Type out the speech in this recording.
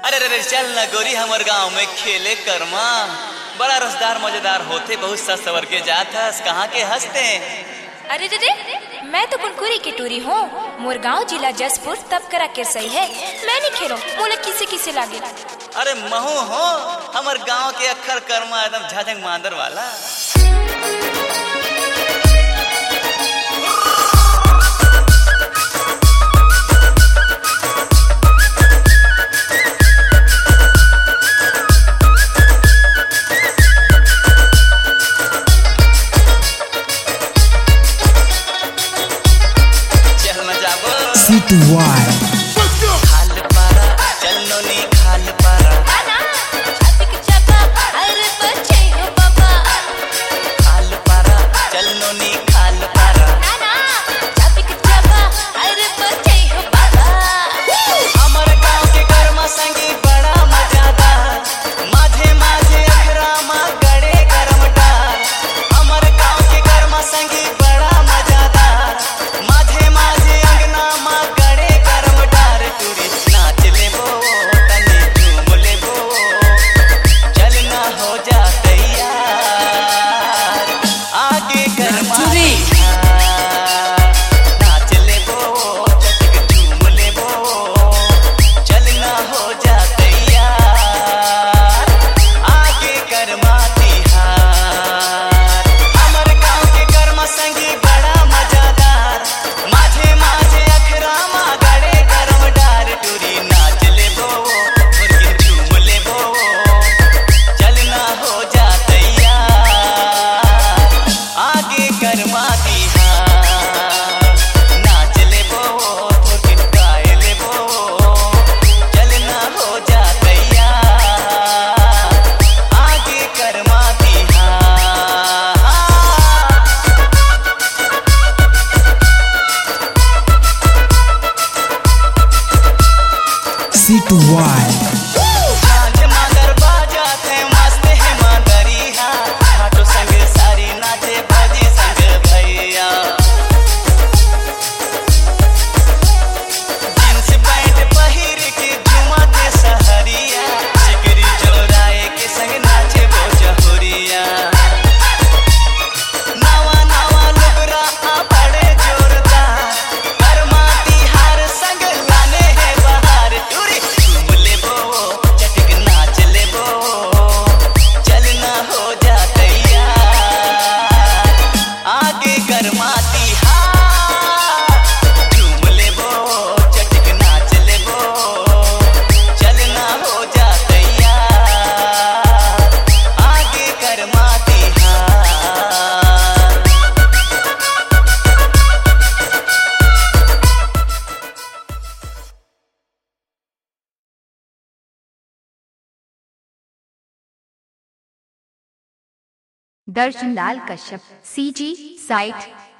अरे रे चल ना गोरी हमर गांव में खेले करमा। बड़ा रसदार मजेदार होते, बहुत सा सवर के जात हस, कहाँ के हंसते। अरे रे मैं तो कुनकुरी की टूरी हूँ। मोर गाँव जिला जसपुर तब करा के सही है। मैं नहीं खेलो मोला किसे किसे लागे। अरे महू हो हमर गांव के अखर करमा एकदम झाझंग मांदर वाला। C2Y खाल पारा चलनो नी खाल पारा खाल पारा चलनो नी खाल पारा हमर गांव के गरमा संगी बड़ा मजादार, माझे माझे अखरा मा गड़े गरम डार। हमर गांव के गरमा संगी बड़ा मजादार, माझे माझे अंगना मा गड़े गरम डार। टूरी नाच ले वो तनी झूम ले वो, चलना हो जा तैयार, आगे गरमा नाच ले वो चटक झूम ले वो, चलना हो जा तैयार, आगे गरमा तिहार। हमर गांव के गरमा संगी बड़ा मजादार, माझे माझे अखरा मा गड़े गरम डार। टूरी नाच ले वो मुर्गी झूम ले वो, चलना हो जा तैयार, आगे गरमा तिहार। नाच ले वो मुर्गी गाए ले वो, चलना हो जा तैयार, आगे गरमा तिहार। C2Y झांझ मांदर बाजाते मस्त है मांदरिया, घाटो संग सारी नाचे बाजी संग भैया। जींस पैंट पहिर के झुमाते सहरिया, चिकरी चोराए के संग नाचे वो जहुरिया। नवा नवा लुगरा आ बड़े जोरदार, गरमा तिहार संग लाने है बहार। टूरी झूम ले वो चटक नाच ले वो, चलना हो जा तैयार, आगे गरमा तिहार। झूम ले वो चटक नाच ले वो, चलना हो जा तैयार, आगे गरमा तिहार। दर्शन लाल कश्यप CG साइट